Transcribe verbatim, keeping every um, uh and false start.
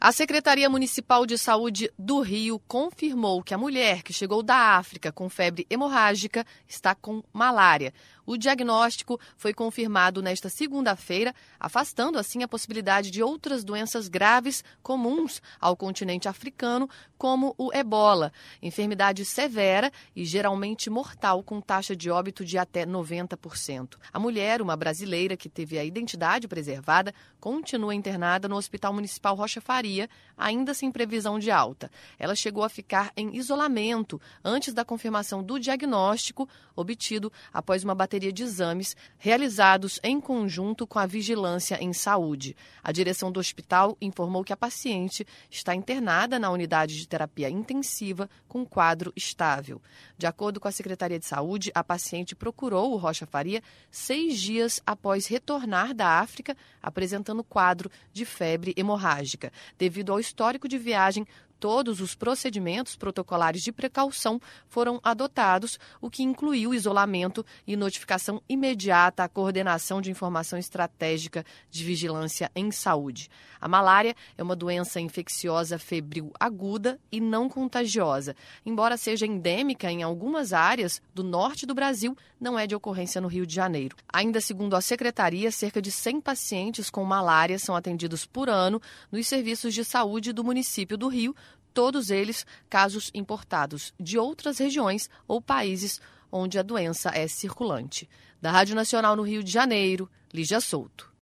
A Secretaria Municipal de Saúde do Rio confirmou que a mulher que chegou da África com febre hemorrágica está com malária. O diagnóstico foi confirmado nesta segunda-feira, afastando assim a possibilidade de outras doenças graves comuns ao continente africano, como o ebola, enfermidade severa e geralmente mortal, com taxa de óbito de até noventa por cento. A mulher, uma brasileira que teve a identidade preservada, continua internada no Hospital Municipal Rocha Faria, ainda sem previsão de alta. Ela chegou a ficar em isolamento antes da confirmação do diagnóstico, obtido após uma bateria de exames realizados em conjunto com a Vigilância em Saúde. A direção do hospital informou que a paciente está internada na unidade de terapia intensiva com quadro estável. De acordo com a Secretaria de Saúde, a paciente procurou o Rocha Faria seis dias após retornar da África, apresentando quadro de febre hemorrágica. Devido ao histórico de viagem, todos os procedimentos protocolares de precaução foram adotados, o que incluiu isolamento e notificação imediata à Coordenação de Informação Estratégica de Vigilância em Saúde. A malária é uma doença infecciosa febril aguda e não contagiosa. Embora seja endêmica em algumas áreas do norte do Brasil, não é de ocorrência no Rio de Janeiro. Ainda segundo a Secretaria, cerca de cem pacientes com malária são atendidos por ano nos serviços de saúde do município do Rio, todos eles casos importados de outras regiões ou países onde a doença é circulante. Da Rádio Nacional no Rio de Janeiro, Lígia Souto.